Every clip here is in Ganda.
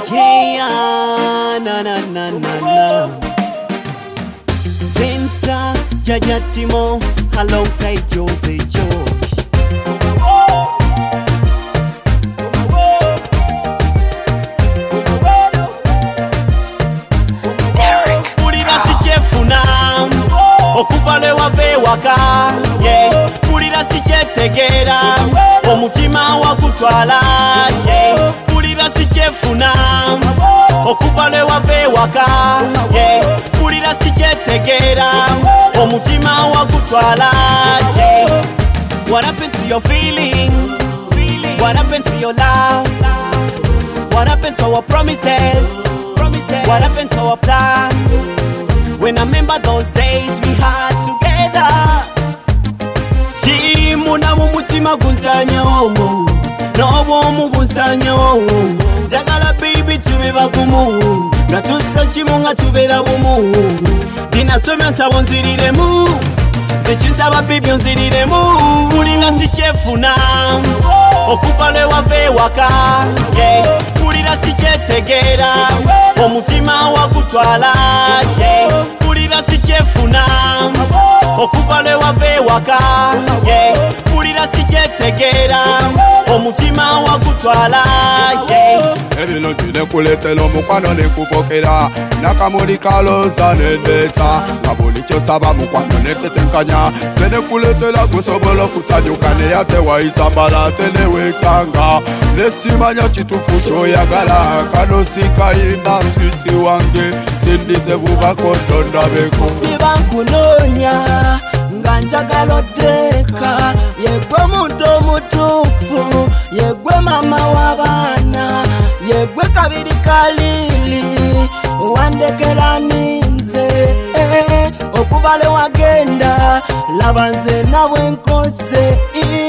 Yeah, na na na na na. Zinsta, Jaja Timo, alongside Jose Joe. Pulira si chefuna, okuvale wave waka. Yeah, pulira si chetegera, omutima wakutwala. Yeah, pulira si chefuna, okuvale wave waka. Yeah, pulira si chetegera, omutima wakutwala. Yeah, what happened to your feelings? What happened to your love? What happened to our promises? What happened to our plans? When I remember those days we had together. Chimuna mumutima guzanya owo, nobo mubuzanya owo. Jagala baby tubeba kumu, natusa chimunga tubera bumu. Dina somya nsabo nziriremu, zechinsaba baby nziriremu. Pulira si chefuna, okuvale wave waka. Yeah, pulira si chetegera, omutima wakutwala. Yeah, pulira si chefuna, okuvale wave waka. Yeah, pulira si chetegera, omutima wakutwala. Yeah, ebino tinekuletela omukwano nekupokera nakamuli kaloza nedeta kabuli kyosaba mukwano netetenkanya senekuletela gusobola okusanyuka neyate wayitambala tenewetanga nesimanya kitufu kyoyagala kano sikayina switi wange sindise bubako tondabeko sibankunonya nga njagala oteka yegwe muntu omutuufu yegwe mama w'abaana yegwe kabiri kalili wandekera ninze okuvale wagenda laba nze nabwe nkoze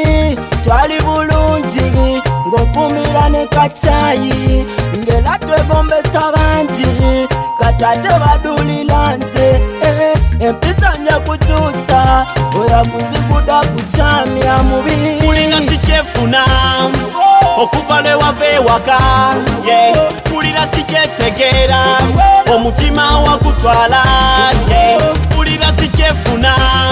twali bulungi ng'ovumira ne kacayi ngera twegombesa bangi katate badulira nze empisa nja kutuusa oya kuzikuda kucamya mubi. Pulira si chefuna, okuvale wave waka. Yeah, pulira si chetegera, omutima wakutwala. Yeah, pulira si chefuna,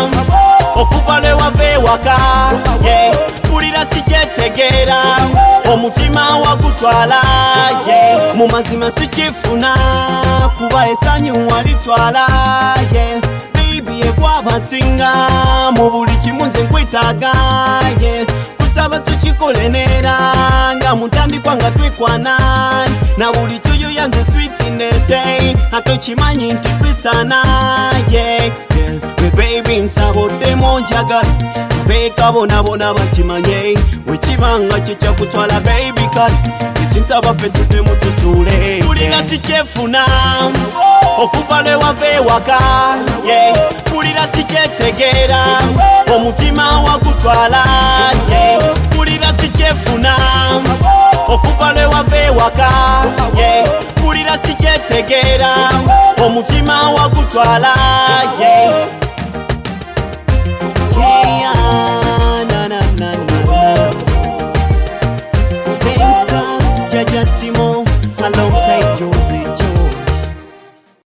okuvale wave waka. Yeah, pulira si chetegera, omutima wakutwala. Yeah, mumazima si chefuna, kuba esanyu walitwala. Yeah, baby ekwabasinga, mubuli kimu nze nkwetaaga. Yeah, kusaba tukikolenera nga mutandikwa nga twekwana na buli tuyo yanze sweet in the day atokimanyi nti twisana. Yeah, we baby nsaboddemu njagala beeka bonabona bakimanye wekibanga kyekyakutwala baby kale tekinsaba ffe tuddemu tutuule. Pulira si kyefuna okuvale wave waka. Yeah, pulira si kyetegeera omutima wakutwala. Yeah, pulira si kyefuna okuvale wave waka. Yeah, pulira si kyetegeera omutima wakutwala. Yeah.